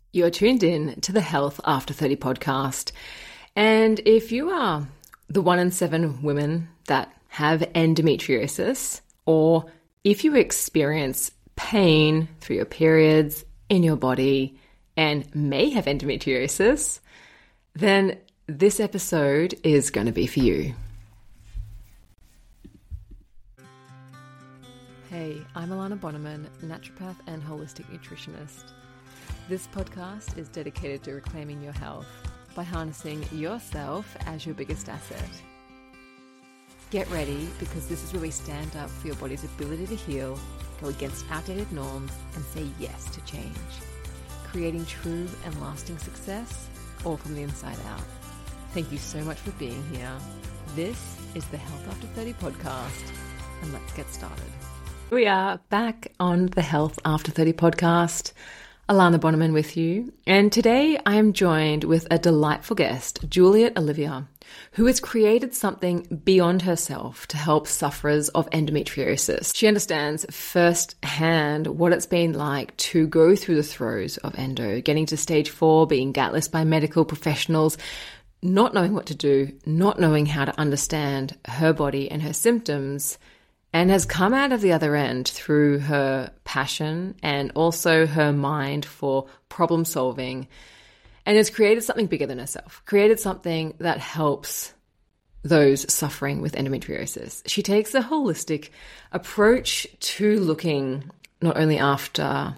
You're tuned in to the Health After 30 podcast. And if you are the 1 in 7 women that have endometriosis, or if you experience pain through your periods in your body and may have endometriosis, then this episode is going to be for you. Hey, I'm Alana Bonneman, naturopath and holistic nutritionist. This podcast is dedicated to reclaiming your health by harnessing yourself as your biggest asset. Get ready, because this is where we stand up for your body's ability to heal, go against outdated norms, and say yes to change, creating true and lasting success, all from the inside out. Thank you so much for being here. This is the Health After 30 podcast, and let's get started. We are back on the Health After 30 podcast. Alana Bonneman with you, and today I am joined with a delightful guest, Juliet Olivier, who has created something beyond herself to help sufferers of endometriosis. She understands firsthand what it's been like to go through the throes of endo, getting to stage 4, being gatless by medical professionals, not knowing what to do, not knowing how to understand her body and her symptoms, and has come out of the other end through her passion and also her mind for problem solving, and has created something bigger than herself, created something that helps those suffering with endometriosis. She takes a holistic approach to looking not only after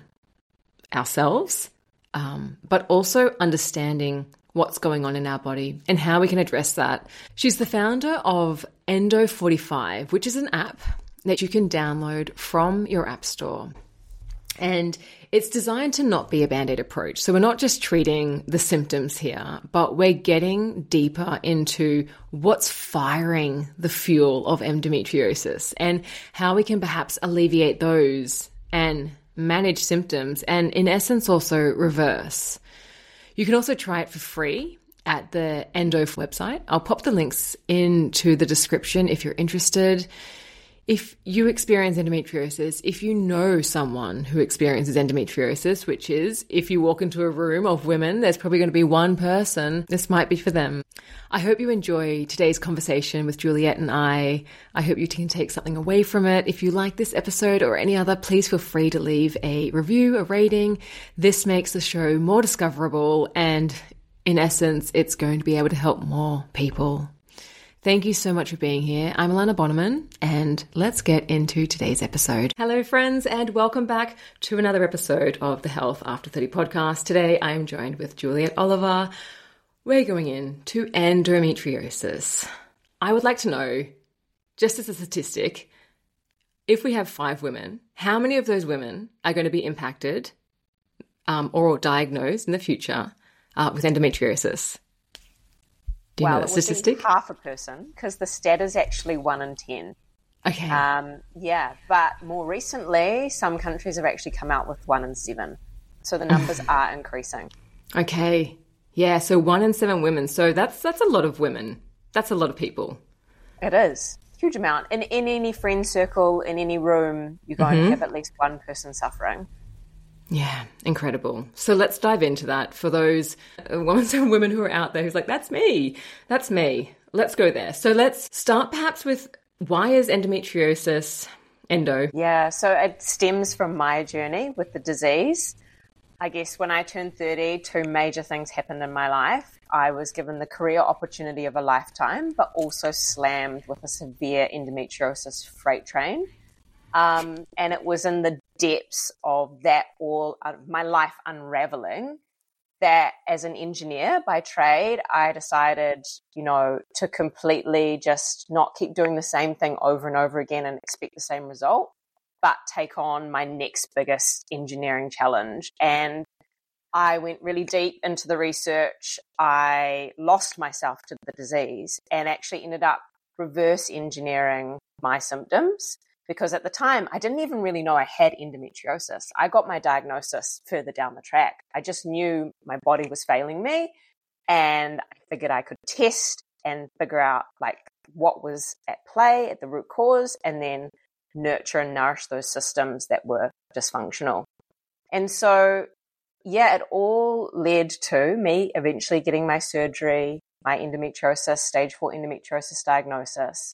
ourselves, but also understanding what's going on in our body and how we can address that. She's the founder of Endo45, which is an app that you can download from your app store. And it's designed to not be a Band-Aid approach. So we're not just treating the symptoms here, but we're getting deeper into what's firing the fuel of endometriosis and how we can perhaps alleviate those and manage symptoms and, in essence, also reverse. You can also try it for free at the Endo website. I'll pop the links into the description if you're interested. If you experience endometriosis, if you know someone who experiences endometriosis, which is, if you walk into a room of women, there's probably going to be one person, this might be for them. I hope you enjoy today's conversation with Juliet and I hope you can take something away from it. If you like this episode or any other, please feel free to leave a review, a rating. This makes the show more discoverable, and in essence, it's going to be able to help more people. Thank you so much for being here. I'm Alana Bonneman, and let's get into today's episode. Hello, friends, and welcome back to another episode of the Health After 30 podcast. Today, I am joined with Juliet Olivier. We're going into endometriosis. I would like to know, just as a statistic, if we have 5 women, how many of those women are going to be impacted or diagnosed in the future with endometriosis? Do you know that statistic? It would be half a person, because the stat is actually 1 in 10. Okay. Yeah, but more recently, some countries have actually come out with 1 in 7. So the numbers are increasing. Okay. Yeah, so 1 in 7 women. So that's a lot of women. That's a lot of people. It is. Huge amount. In any friend circle, in any room, you're going to have at least one person suffering. Yeah, incredible. So let's dive into that for those women who are out there who's like, that's me. That's me. Let's go there. So let's start perhaps with, why is endometriosis endo? Yeah, so it stems from my journey with the disease. I guess when I turned 30, 2 major things happened in my life. I was given the career opportunity of a lifetime, but also slammed with a severe endometriosis freight train. And it was in the depths of that, all of my life unraveling, that as an engineer by trade, I decided, to completely just not keep doing the same thing over and over again and expect the same result, but take on my next biggest engineering challenge. And I went really deep into the research. I lost myself to the disease and actually ended up reverse engineering my symptoms, because at the time I didn't even really know I had endometriosis. I got my diagnosis further down the track. I just knew my body was failing me, and I figured I could test and figure out what was at play at the root cause, and then nurture and nourish those systems that were dysfunctional. And so yeah, it all led to me eventually getting my surgery, my endometriosis, stage 4 endometriosis diagnosis,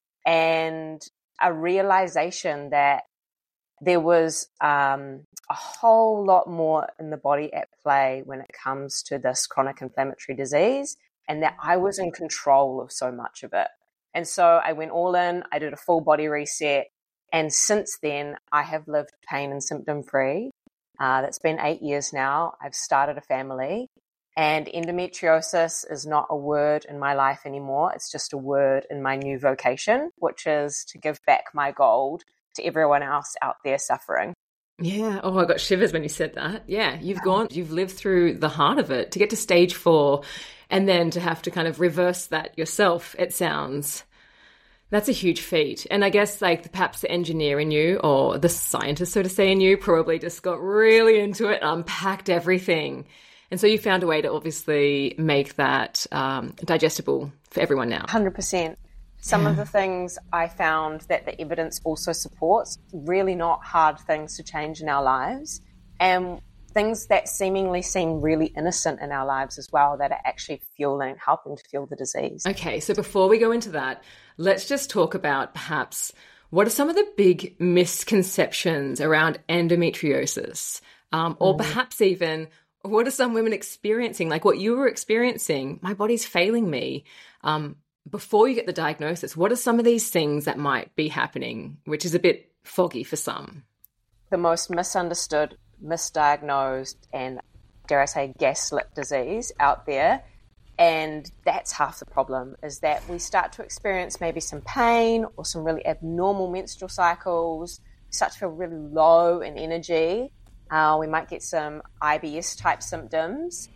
and a realization that there was a whole lot more in the body at play when it comes to this chronic inflammatory disease, and that I was in control of so much of it. And so I went all in, I did a full body reset, and since then I have lived pain and symptom free. That's been 8 years now. I've started a family, and endometriosis is not a word in my life anymore. It's just a word in my new vocation, which is to give back my gold to everyone else out there suffering. Yeah. Oh, I got shivers when you said that. Yeah. You've lived through the heart of it to get to stage 4 and then to have to kind of reverse that yourself, it sounds. That's a huge feat. And I guess like perhaps the engineer in you or the scientist, so to say, in you probably just got really into it and unpacked everything. And so you found a way to obviously make that digestible for everyone now. 100%. Some of the things I found that the evidence also supports, really not hard things to change in our lives, and things that seemingly seem really innocent in our lives as well, that are actually helping to fuel the disease. Okay, so before we go into that, let's just talk about perhaps what are some of the big misconceptions around endometriosis, or perhaps even what are some women experiencing, like what you were experiencing, my body's failing me. Before you get the diagnosis, what are some of these things that might be happening, which is a bit foggy for some? The most misunderstood, misdiagnosed, and dare I say gaslit disease out there, and that's half the problem, is that we start to experience maybe some pain or some really abnormal menstrual cycles. We start to feel really low in energy. We might get some IBS type symptoms,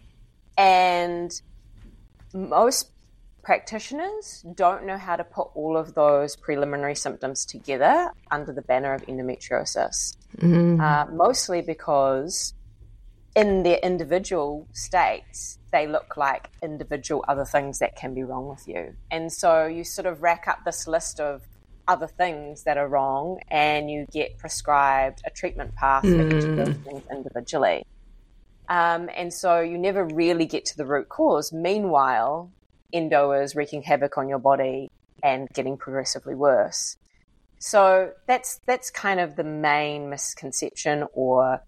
and most practitioners don't know how to put all of those preliminary symptoms together under the banner of endometriosis. Mostly because in their individual states, they look like individual other things that can be wrong with you. And so you sort of rack up this list of other things that are wrong, and you get prescribed a treatment path for each of those things individually. And so you never really get to the root cause. Meanwhile, endo is wreaking havoc on your body and getting progressively worse. So that's kind of the main misconception, or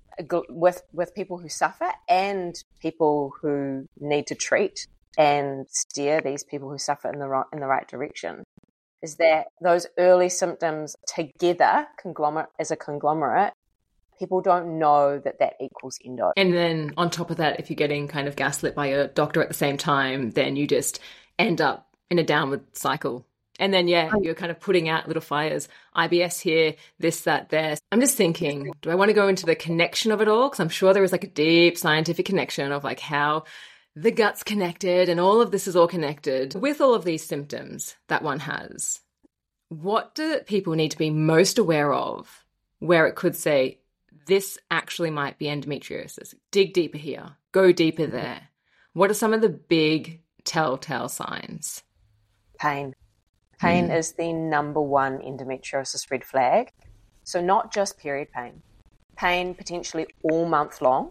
with people who suffer and people who need to treat and steer these people who suffer in the right direction, is that those early symptoms together, as a conglomerate, people don't know that equals endo. And then on top of that, if you're getting kind of gaslit by your doctor at the same time, then you just end up in a downward cycle. And then, you're kind of putting out little fires. IBS here, this, that, there. I'm just thinking, do I want to go into the connection of it all? Because I'm sure there is like a deep scientific connection of like how the gut's connected and all of this is all connected. With all of these symptoms that one has, what do people need to be most aware of where it could say, this actually might be endometriosis? Dig deeper here. Go deeper there. What are some of the big telltale signs? Pain. Pain is the number one endometriosis red flag. So not just period pain. Pain potentially all month long.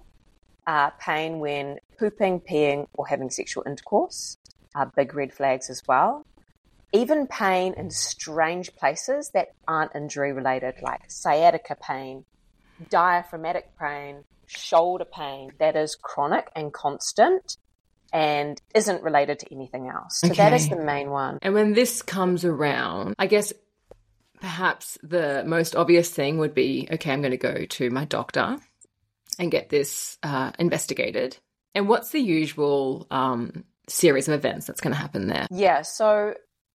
Pain when pooping, peeing, or having sexual intercourse are big red flags as well. Even pain in strange places that aren't injury related, like sciatica pain, diaphragmatic pain, shoulder pain, that is chronic and constant and isn't related to anything else. So that is the main one. And when this comes around, I guess perhaps the most obvious thing would be, okay, I'm going to go to my doctor and get this investigated. And what's the usual series of events that's going to happen there? Yeah, so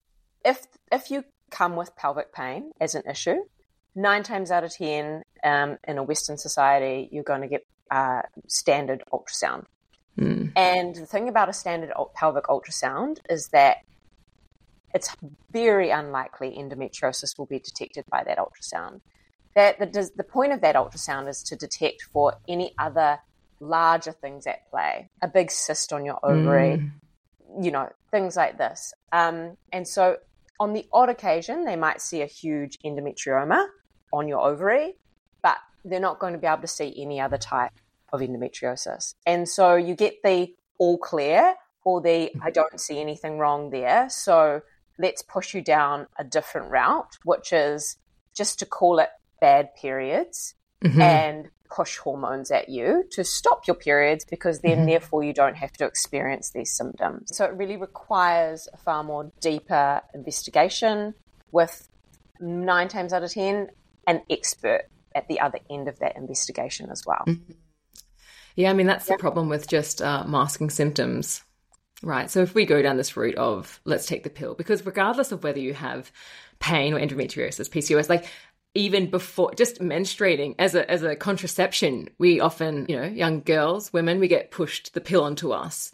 if you come with pelvic pain as an issue, 9 times out of 10 in a Western society, you're going to get standard ultrasound. And the thing about a standard pelvic ultrasound is that it's very unlikely endometriosis will be detected by that ultrasound. That the point of that ultrasound is to detect for any other larger things at play, a big cyst on your ovary, things like this. And so on the odd occasion, they might see a huge endometrioma on your ovary, but they're not going to be able to see any other type of endometriosis. And so you get the all clear or the I don't see anything wrong there. So let's push you down a different route, which is just to call it bad periods and push hormones at you to stop your periods, because then therefore you don't have to experience these symptoms. So it really requires a far more deeper investigation with 9 times out of 10 an expert at the other end of that investigation as well. Yeah, I mean, that's the problem with just masking symptoms, right? So if we go down this route of let's take the pill, because regardless of whether you have pain or endometriosis, PCOS, like even before just menstruating as a contraception, we often, young girls, women, we get pushed the pill onto us,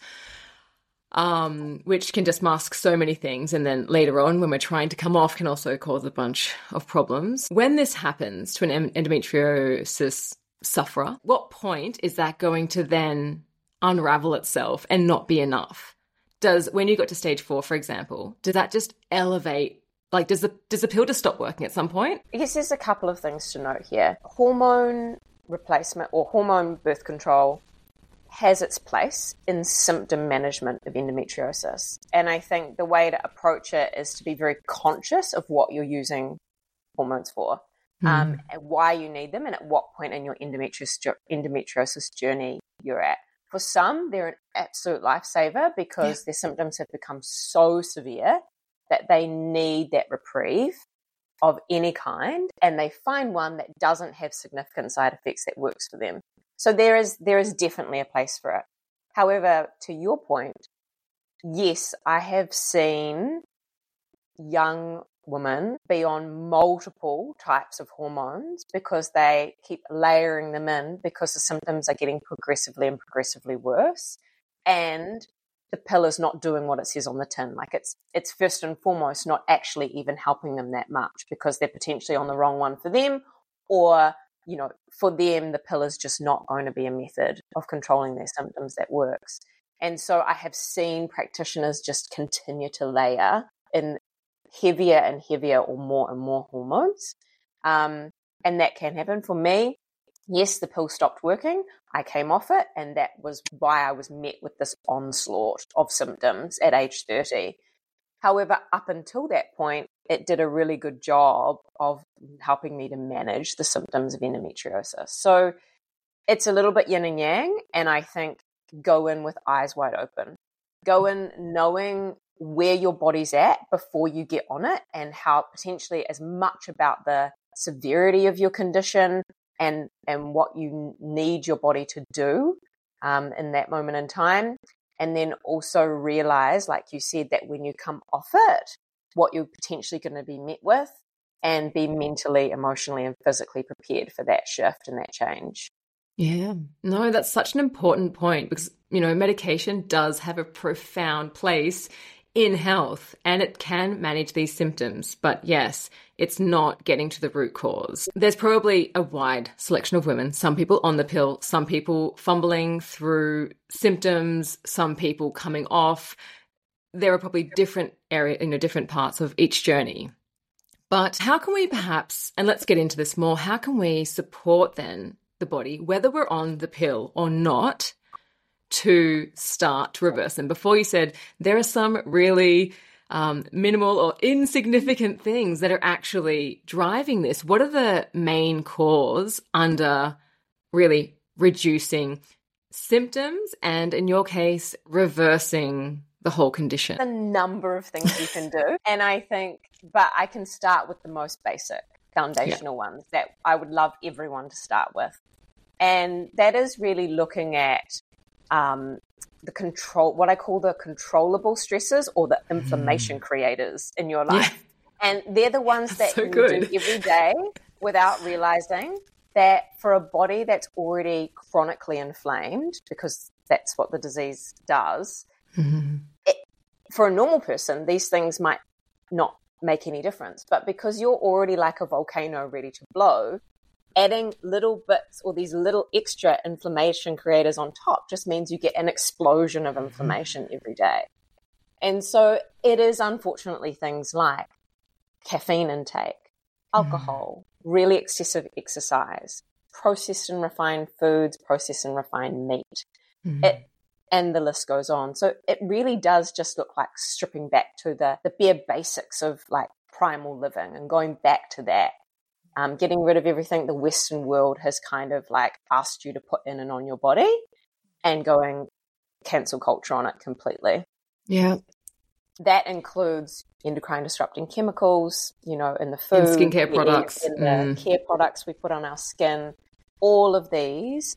which can just mask so many things. And then later on, when we're trying to come off, can also cause a bunch of problems. When this happens to an endometriosis sufferer, what point is that going to then unravel itself and not be enough? When you got to stage 4, for example, does that just elevate? Like, does the pill just stop working at some point? I guess there's a couple of things to note here. Hormone replacement or hormone birth control has its place in symptom management of endometriosis. And I think the way to approach it is to be very conscious of what you're using hormones for, and why you need them, and at what point in your endometriosis journey you're at. For some, they're an absolute lifesaver because their symptoms have become so severe that they need that reprieve of any kind, and they find one that doesn't have significant side effects that works for them. So there is definitely a place for it. However, to your point, yes, I have seen young women be on multiple types of hormones because they keep layering them in because the symptoms are getting progressively worse, and the pill is not doing what it says on the tin. Like it's first and foremost not actually even helping them that much because they're potentially on the wrong one for them, or, for them, the pill is just not going to be a method of controlling their symptoms that works. And so I have seen practitioners just continue to layer in heavier and heavier or more and more hormones. And that can happen. For me, yes, the pill stopped working. I came off it, and that was why I was met with this onslaught of symptoms at age 30. However, up until that point, it did a really good job of helping me to manage the symptoms of endometriosis. So it's a little bit yin and yang, and I think go in with eyes wide open. Go in knowing where your body's at before you get on it, and how potentially as much about the severity of your condition and what you need your body to do in that moment in time. And then also realize, like you said, that when you come off it, what you're potentially going to be met with, and be mentally, emotionally, and physically prepared for that shift and that change. Yeah, no, that's such an important point because, medication does have a profound place in health and it can manage these symptoms. But yes, it's not getting to the root cause. There's probably a wide selection of women, some people on the pill, some people fumbling through symptoms, some people coming off. There are probably different different parts of each journey. But how can we perhaps, and let's get into this more, how can we support then the body, whether we're on the pill or not, to start to reverse them? Before you said there are some really minimal or insignificant things that are actually driving this. What are the main cause under really reducing symptoms and, in your case, reversing the whole condition? A number of things you can do. And I think, but I can start with the most basic foundational ones that I would love everyone to start with. And that is really looking at the control, what I call the controllable stresses or the inflammation creators in your life. And they're the ones that you do every day without realizing that for a body that's already chronically inflamed, because that's what the disease does, for a normal person, these things might not make any difference. But because you're already like a volcano ready to blow, adding little bits or these little extra inflammation creators on top just means you get an explosion of inflammation every day. And so it is unfortunately things like caffeine intake, alcohol, really excessive exercise, processed and refined foods, processed and refined meat. Mm. And the list goes on. So it really does just look like stripping back to the bare basics of like primal living and going back to that. Getting rid of everything the Western world has kind of like asked you to put in and on your body, and going cancel culture on it completely. Yeah. That includes endocrine disrupting chemicals, in the food. And skincare products. In the care products we put on our skin. All of these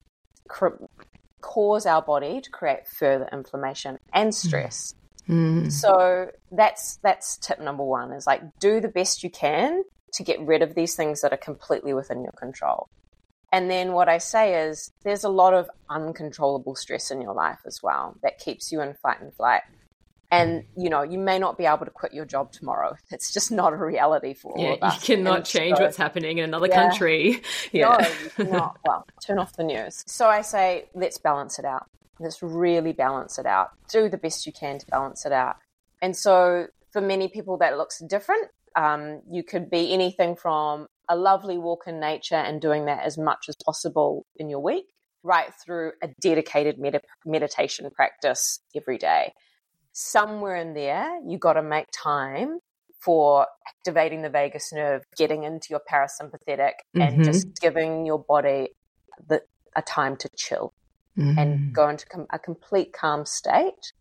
cause our body to create further inflammation and stress. So that's tip number one, is like do the best you can to get rid of these things that are completely within your control. And then what I say is there's a lot of uncontrollable stress in your life as well that keeps you in fight and flight. And, you may not be able to quit your job tomorrow. It's just not a reality for all of us. You cannot change what's happening in another country. No, you cannot. Well, turn off the news. So I say, let's balance it out. Let's really balance it out. Do the best you can to balance it out. And so for many people that looks different. You could be anything from a lovely walk in nature and doing that as much as possible in your week, right through a dedicated meditation practice every day. Somewhere in there, you got to make time for activating the vagus nerve, getting into your parasympathetic, and just giving your body a time to chill and go into a complete calm state,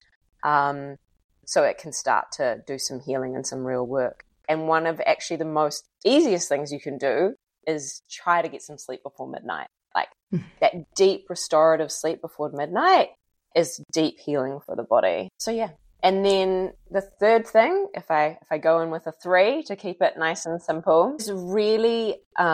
so it can start to do some healing and some real work. And one of actually the most easiest things you can do is try to get some sleep before midnight. Like that deep restorative sleep before midnight is deep healing for the body. So yeah. And then the third thing, if I go in with a 3 to keep it nice and simple, is really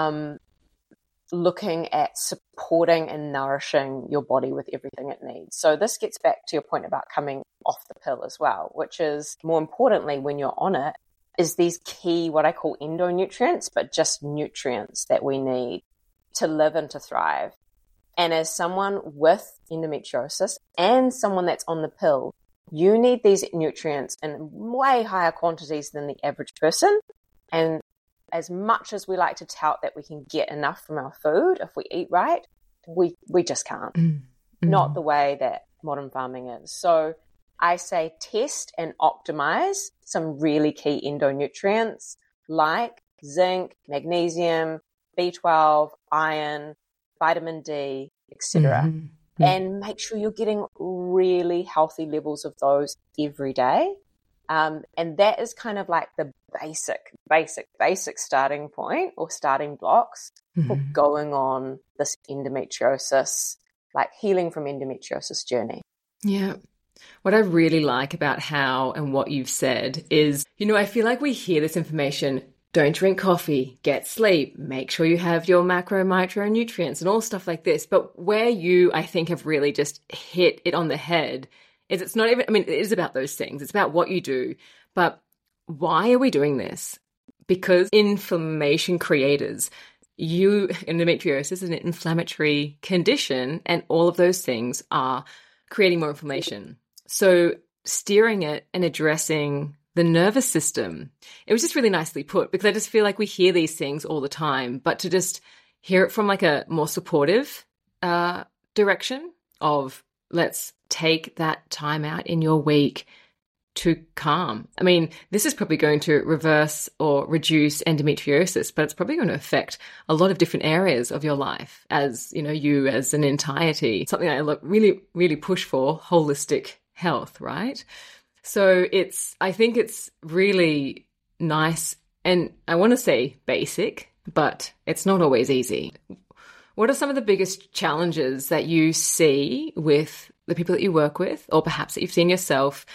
looking at supporting and nourishing your body with everything it needs. So this gets back to your point about coming off the pill as well, which is more importantly when you're on it, is these key, what I call endonutrients, but just nutrients that we need to live and to thrive. And as someone with endometriosis and someone that's on the pill, you need these nutrients in way higher quantities than the average person. And as much as we like to tout that we can get enough from our food if we eat right, we just can't. Not the way that modern farming is. So I say test and optimize some really key endonutrients like zinc, magnesium, B12, iron, vitamin D, etc. And make sure you're getting really healthy levels of those every day. And that is kind of like the basic starting point or starting blocks for going on this endometriosis, like healing from endometriosis journey. Yeah. What I really like about how and what you've said is, I feel like we hear this information, don't drink coffee, get sleep, make sure you have your micronutrients and all stuff like this. But where you, I think, have really just hit it on the head is it's not even, it is about those things. It's about what you do. But why are we doing this? Because inflammation creators, endometriosis is an inflammatory condition, and all of those things are creating more inflammation. So steering it and addressing the nervous system, it was just really nicely put, because I just feel like we hear these things all the time, but to just hear it from like a more supportive direction of let's take that time out in your week to calm. This is probably going to reverse or reduce endometriosis, but it's probably going to affect a lot of different areas of your life as, you as an entirety. Something I really, really push for, holistic health, right? So I think it's really nice, and I want to say basic, but it's not always easy. What are some of the biggest challenges that you see with the people that you work with, or perhaps that you've seen yourself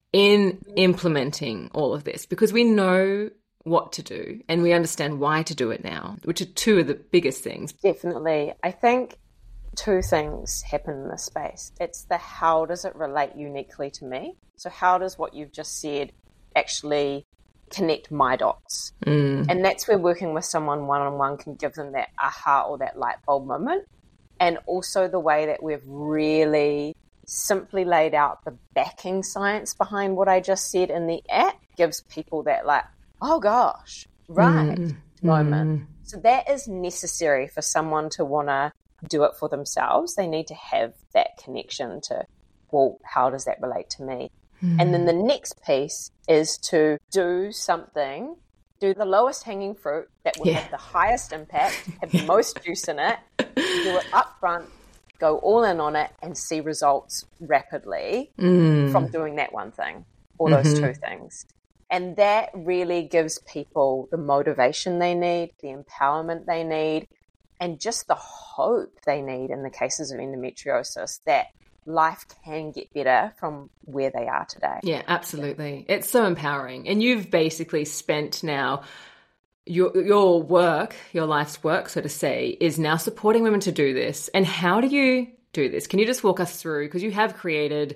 in implementing all of this? Because we know what to do and we understand why to do it now, which are two of the biggest things. Definitely. I think two things happen in this space. It's the how does it relate uniquely to me? So how does what you've just said actually connect my dots? And that's where working with someone one-on-one can give them that aha or that light bulb moment. And also the way that we've really simply laid out the backing science behind what I just said in the app gives people that like, oh gosh, right moment. So that is necessary for someone to want to do it for themselves. They need to have that connection to, well, how does that relate to me? And then the next piece is to do something, do the lowest hanging fruit that will have the highest impact, have the most juice in it, do it up front, go all in on it, and see results rapidly from doing that one thing or those two things. And that really gives people the motivation they need, the empowerment they need, and just the hope they need in the cases of endometriosis that life can get better from where they are today. Yeah, absolutely. It's so empowering. And you've basically spent now your work, your life's work, so to say, is now supporting women to do this. And how do you do this? Can you just walk us through, because you have created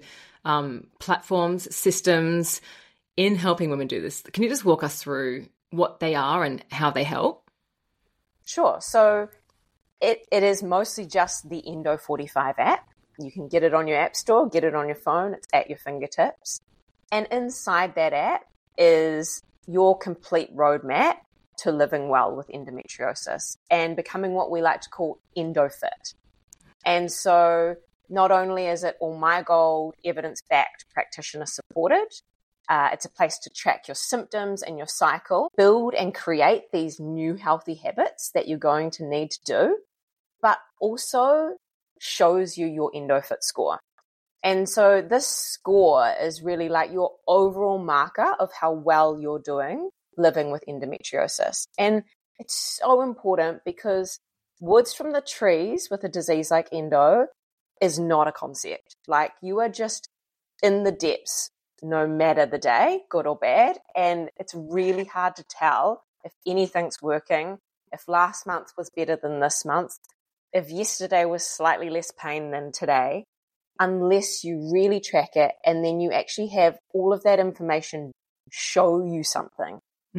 platforms, systems in helping women do this. Can you just walk us through what they are and how they help? Sure. So it is mostly just the Endo45 app. You can get it on your app store, get it on your phone. It's at your fingertips. And inside that app is your complete roadmap to living well with endometriosis and becoming what we like to call EndoFit. And so not only is it all my gold, evidence-backed, practitioner-supported, it's a place to track your symptoms and your cycle, build and create these new healthy habits that you're going to need to do, but also shows you your EndoFit score. And so this score is really like your overall marker of how well you're doing living with endometriosis. And it's so important because woods from the trees with a disease like endo is not a concept. Like, you are just in the depths no matter the day, good or bad. And it's really hard to tell if anything's working, if last month was better than this month, if yesterday was slightly less pain than today, unless you really track it and then you actually have all of that information show you something.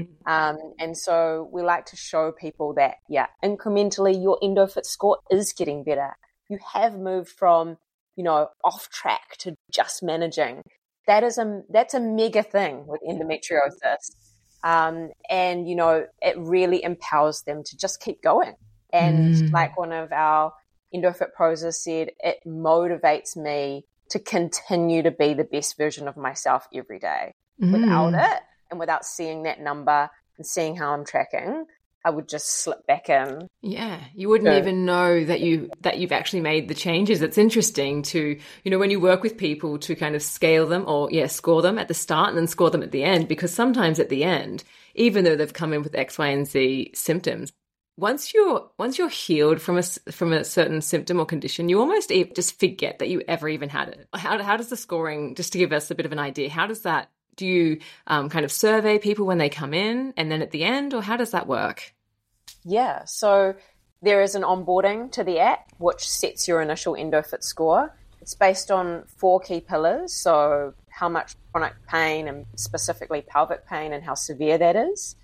And so we like to show people that, incrementally your EndoFit score is getting better. You have moved from, off track to just managing. That's a mega thing with endometriosis. And, it really empowers them to just keep going. And like one of our EndoFit pros has said, it motivates me to continue to be the best version of myself every day. Without it, and without seeing that number and seeing how I'm tracking, I would just slip back in. Yeah, you wouldn't even know that you've actually made the changes. It's interesting to, when you work with people, to kind of scale them or score them at the start and then score them at the end, because sometimes at the end, even though they've come in with X, Y, and Z symptoms, once you're healed from a certain symptom or condition, you almost just forget that you ever even had it. How does the scoring, just to give us a bit of an idea, how does that? Do you kind of survey people when they come in and then at the end, or how does that work? Yeah, so there is an onboarding to the app which sets your initial EndoFit score. It's based on 4 key pillars, so how much chronic pain and specifically pelvic pain and how severe that is,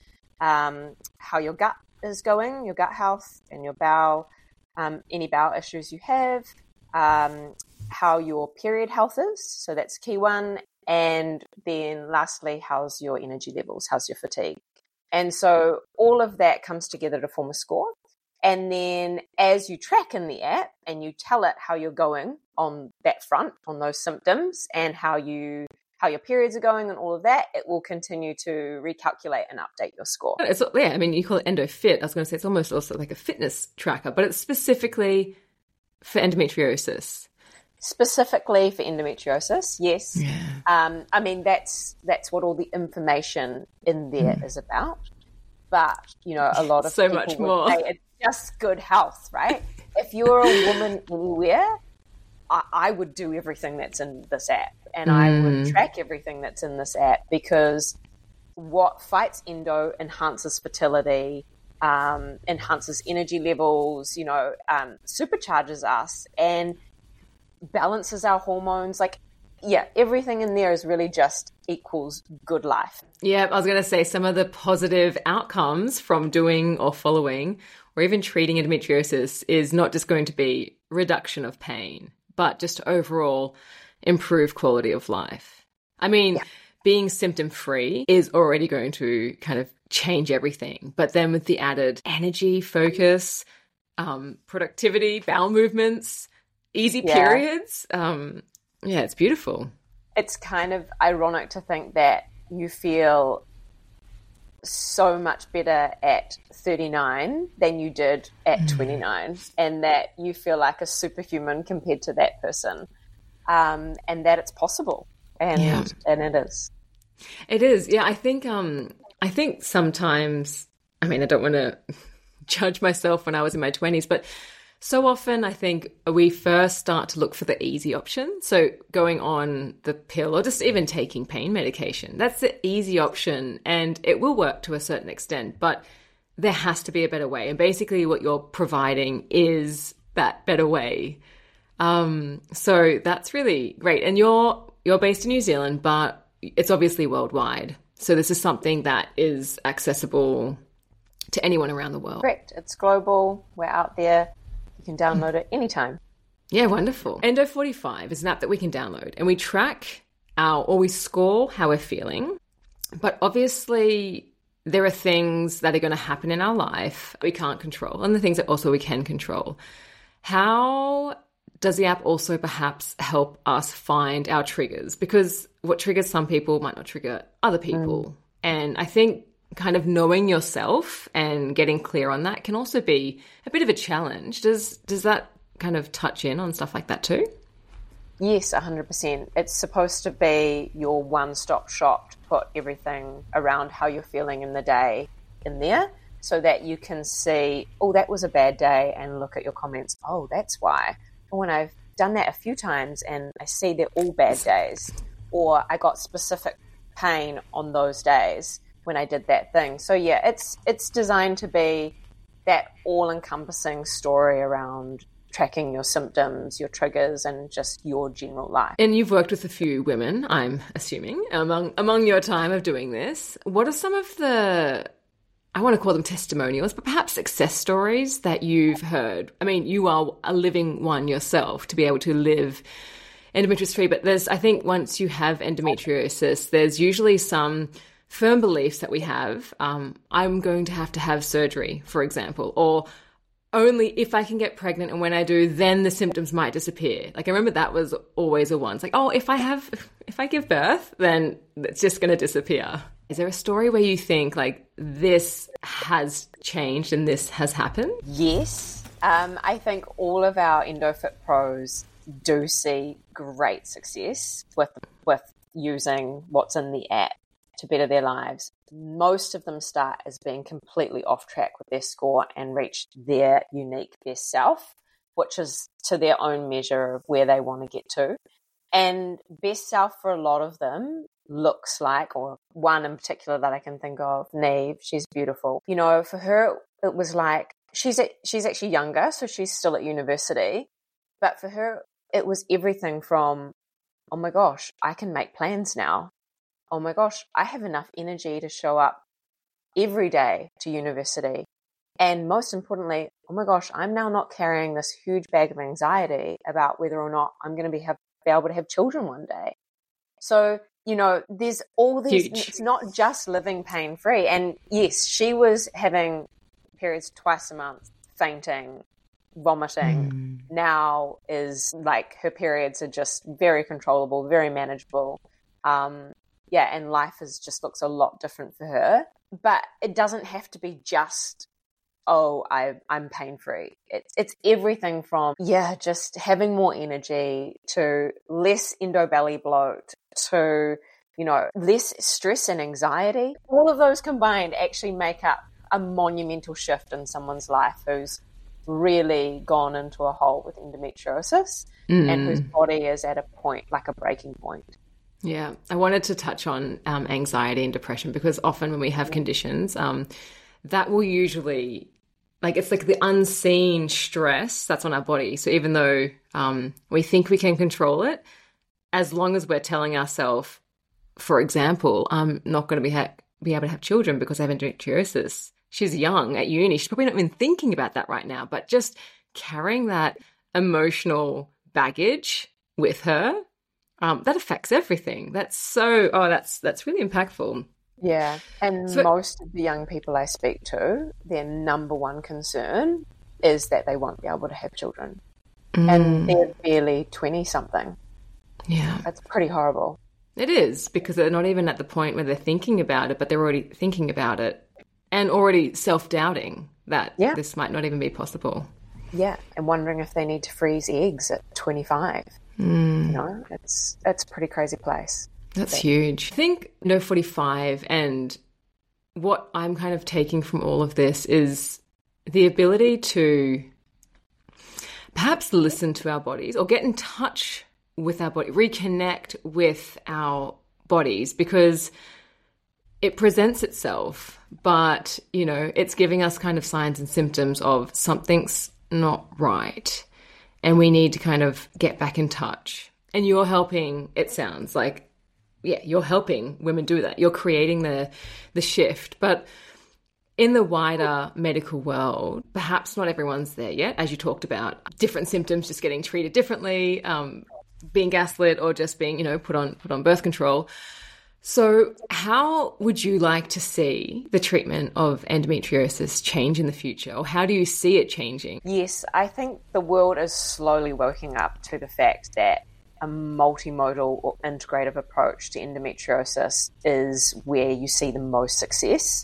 how your gut is going, your gut health and your bowel, any bowel issues you have, how your period health is, so that's key one. And then lastly, how's your energy levels? How's your fatigue? And so all of that comes together to form a score. And then as you track in the app and you tell it how you're going on that front, on those symptoms, and how your periods are going and all of that, it will continue to recalculate and update your score. You call it EndoFit. I was going to say it's almost also like a fitness tracker, but it's specifically for endometriosis. Specifically for endometriosis, yes. Yeah. That's what all the information in there is about. But, a lot of so people much more. Say it's just good health, right? If you're a woman anywhere, I would do everything that's in this app. And I would track everything that's in this app, because what fights endo enhances fertility, enhances energy levels, supercharges us and balances our hormones. Everything in there is really just equals good life. Yeah, I was going to say some of the positive outcomes from doing or following or even treating endometriosis is not just going to be reduction of pain, but just overall improved quality of life. Being symptom-free is already going to kind of change everything. But then with the added energy, focus, productivity, bowel movements, easy periods, it's beautiful. It's kind of ironic to think that you feel so much better at 39 than you did at 29, and that you feel like a superhuman compared to that person, and that it's possible, and it is. It is, yeah. I think sometimes, I mean, I don't want to judge myself when I was in my 20s, but so often I think we first start to look for the easy option. So going on the pill or just even taking pain medication, that's the easy option and it will work to a certain extent, but there has to be a better way. And basically what you're providing is that better way. So that's really great. And you're based in New Zealand, but it's obviously worldwide. So this is something that is accessible to anyone around the world. Correct. It's global. We're out there. You can download it anytime. Yeah, wonderful. Endo45 is an app that we can download and we track we score how we're feeling. But obviously there are things that are going to happen in our life we can't control and the things that also we can control. How does the app also perhaps help us find our triggers? Because what triggers some people might not trigger other people. And I think kind of knowing yourself and getting clear on that can also be a bit of a challenge. Does that kind of touch in on stuff like that too? Yes, 100%. It's supposed to be your one-stop shop to put everything around how you're feeling in the day in there so that you can see, oh, that was a bad day, and look at your comments. Oh, that's why. And when I've done that a few times and I see they're all bad days, or I got specific pain on those days when I did that thing. So yeah, it's designed to be that all-encompassing story around tracking your symptoms, your triggers, and just your general life. And you've worked with a few women, I'm assuming, among your time of doing this. What are some of the, I want to call them testimonials, but perhaps success stories that you've heard? I mean, you are a living one yourself to be able to live endometriosis-free, but I think once you have endometriosis, there's usually some firm beliefs that we have. I'm going to have surgery, for example, or only if I can get pregnant, and when I do, then the symptoms might disappear. Like I remember that was always a one. It's like, oh, if I give birth, then it's just going to disappear. Is there a story where you think like this has changed and this has happened? Yes. I think all of our EndoFit pros do see great success with using what's in the app to better their lives. Most of them start as being completely off track with their score and reach their unique best self, which is to their own measure of where they want to get to. And best self for a lot of them looks like, or one in particular that I can think of, Neve, she's beautiful. You know, for her, it was like, she's actually younger, so she's still at university. But for her, it was everything from, oh my gosh, I can make plans now. Oh my gosh, I have enough energy to show up every day to university. And most importantly, oh my gosh, I'm now not carrying this huge bag of anxiety about whether or not I'm going to be able to have children one day. So, you know, there's all these, it's not just living pain-free. And yes, she was having periods twice a month, fainting, vomiting. Now is like her periods are just very controllable, very manageable. And life just looks a lot different for her. But it doesn't have to be just, oh, I'm pain-free. It's everything from, just having more energy to less endobelly bloat to, you know, less stress and anxiety. All of those combined actually make up a monumental shift in someone's life who's really gone into a hole with endometriosis and whose body is at a point, like a breaking point. Yeah, I wanted to touch on anxiety and depression because often when we have conditions, that will usually, like it's like the unseen stress that's on our body. So even though we think we can control it, as long as we're telling ourselves, for example, I'm not going to be able to have children because I have endometriosis. She's young at uni. She's probably not even thinking about that right now, but just carrying that emotional baggage with her, that affects everything. That's really impactful. Yeah. And So, most of the young people I speak to, their number one concern is that they won't be able to have children. And they're barely 20 something. yeah. That's pretty horrible. It is, because they're not even at the point where they're thinking about it, but they're already thinking about it and already self-doubting that this might not even be possible. Yeah. And wondering if they need to freeze eggs at 25. You know, it's a pretty crazy place. That's huge. I think No 45, and what I'm kind of taking from all of this is the ability to perhaps listen to our bodies or get in touch with our body, reconnect with our bodies, because it presents itself, but, you know, it's giving us kind of signs and symptoms of something's not right and we need to kind of get back in touch. And you're helping, it sounds like, you're helping women do that. You're creating the shift. But in the wider medical world, perhaps not everyone's there yet, as you talked about, different symptoms just getting treated differently, being gaslit or just being, you know, put on birth control. So how would you like to see the treatment of endometriosis change in the future, or how do you see it changing? Yes, I think the world is slowly waking up to the fact that a multimodal or integrative approach to endometriosis is where you see the most success.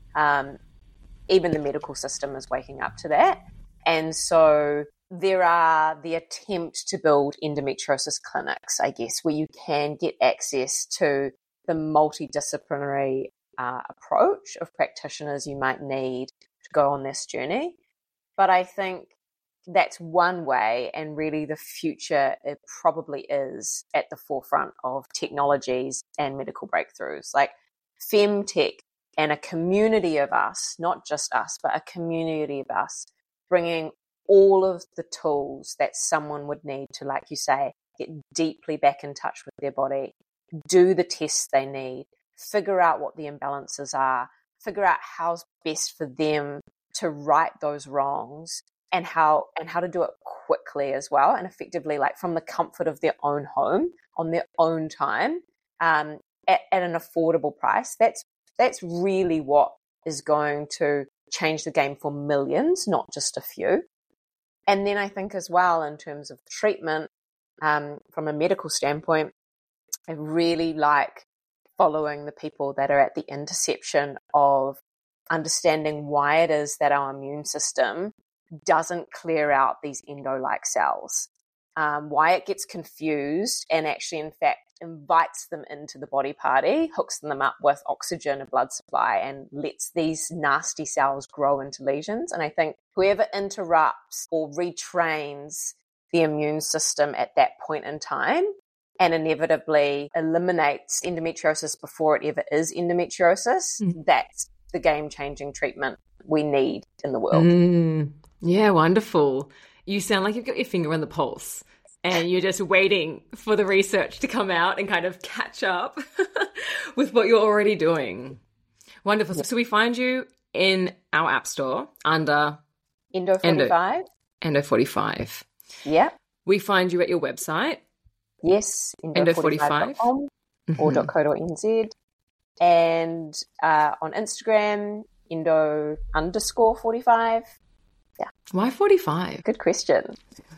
Even the medical system is waking up to that. And so there are the attempt to build endometriosis clinics, I guess, where you can get access to the multidisciplinary approach of practitioners you might need to go on this journey. But I think that's one way, and really the future, it probably is at the forefront of technologies and medical breakthroughs like femtech, and a community of us, not just us, but a community of us, bringing all of the tools that someone would need to, like you say, get deeply back in touch with their body, do the tests they need, figure out what the imbalances are, figure out how's best for them to right those wrongs, and how to do it quickly as well and effectively, like from the comfort of their own home on their own time, at an affordable price. That's really what is going to change the game for millions, not just a few. And then I think as well, in terms of treatment, from a medical standpoint, I really like following the people that are at the intersection of understanding why it is that our immune system doesn't clear out these endo-like cells, why it gets confused and actually, in fact, invites them into the body party, hooks them up with oxygen and blood supply, and lets these nasty cells grow into lesions. And I think whoever interrupts or retrains the immune system at that point in time and inevitably eliminates endometriosis before it ever is endometriosis, that's the game-changing treatment we need in the world. Yeah, wonderful. You sound like you've got your finger on the pulse and you're just waiting for the research to come out and kind of catch up with what you're already doing. Wonderful. So we find you in our app store under Endo45. Endo45. Yeah. We find you at your website. Yes, endo45.com or .co.nz. And on Instagram, endo_45. Yeah. Why 45? Good question.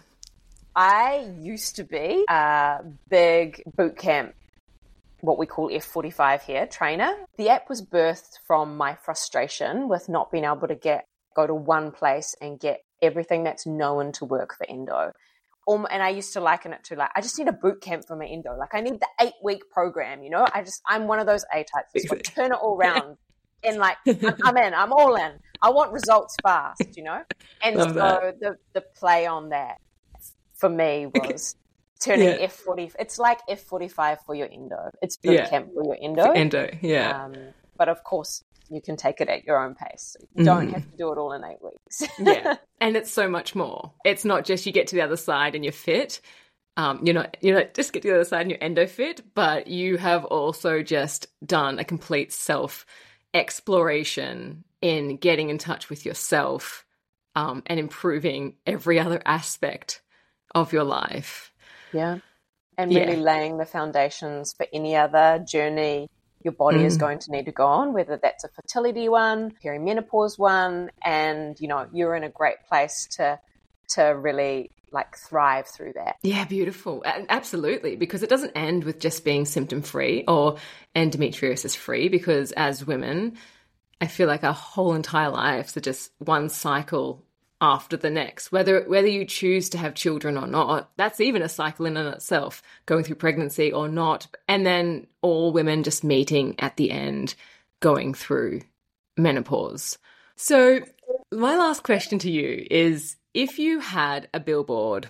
I used to be a big boot camp, what we call F45 here, trainer. The app was birthed from my frustration with not being able to go to one place and get everything that's known to work for endo. And I used to liken it to, like, I just need a boot camp for my endo. Like, I need the 8-week program, you know? I'm one of those A-types. Just turn it all around. And like, I'm in, I'm all in. I want results fast, you know? And Love so the play on that for me was turning F40. It's like F45 for your endo. It's boot camp for your endo. For endo, yeah. But of course, you can take it at your own pace. So you don't have to do it all in 8 weeks. Yeah. And it's so much more. It's not just you get to the other side and you're fit. You're not just get to the other side and you're endo fit, but you have also just done a complete self exploration in getting in touch with yourself, and improving every other aspect of your life. Yeah. And really laying the foundations for any other journey your body is going to need to go on, whether that's a fertility one, perimenopause one, and, you know, you're in a great place to really like thrive through that. Yeah, beautiful. Absolutely, because it doesn't end with just being symptom-free or endometriosis-free, because as women, I feel like our whole entire lives are just one cycle after the next. Whether you choose to have children or not, that's even a cycle in and of itself, going through pregnancy or not, and then all women just meeting at the end, going through menopause. So my last question to you is, if you had a billboard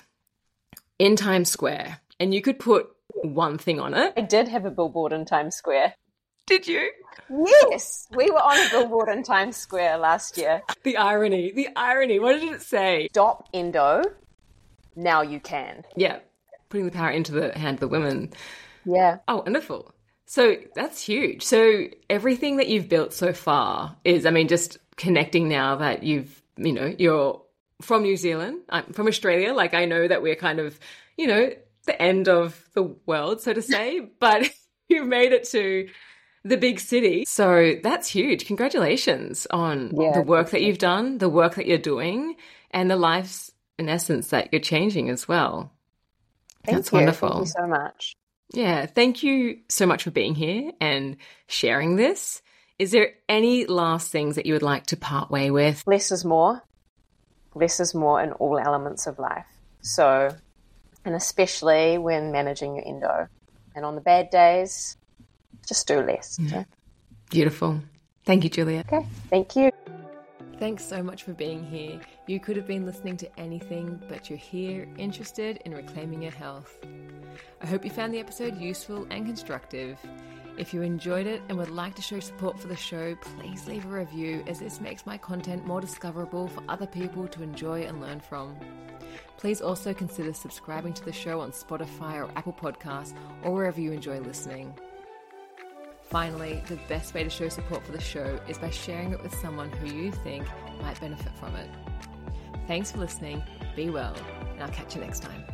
in Times Square and you could put one thing on it. I did have a billboard in Times Square. Did you? Yes, we were on a billboard in Times Square last year. The irony. What did it say? Stop endo, now you can. Yeah, putting the power into the hand of the women. Yeah. Oh, wonderful. So that's huge. So everything that you've built so far is, I mean, just connecting now that you're from New Zealand, I'm from Australia. Like, I know that we're kind of, you know, the end of the world, so to say, but you've made it to the big city. So that's huge. Congratulations on the work that you've done, the work that you're doing, and the lives, in essence, that you're changing as well. That's wonderful. Thank you so much. Yeah, thank you so much for being here and sharing this. Is there any last things that you would like to part way with? Less is more. Less is more in all elements of life. So, and especially when managing your endo. And on the bad days, just do less. Okay? Beautiful. Thank you, Juliet. Okay, thank you. Thanks so much for being here. You could have been listening to anything, but you're here, interested in reclaiming your health. I hope you found the episode useful and constructive. If you enjoyed it and would like to show support for the show, please leave a review, as this makes my content more discoverable for other people to enjoy and learn from. Please also consider subscribing to the show on Spotify or Apple Podcasts, or wherever you enjoy listening. Finally, the best way to show support for the show is by sharing it with someone who you think might benefit from it. Thanks for listening, be well, and I'll catch you next time.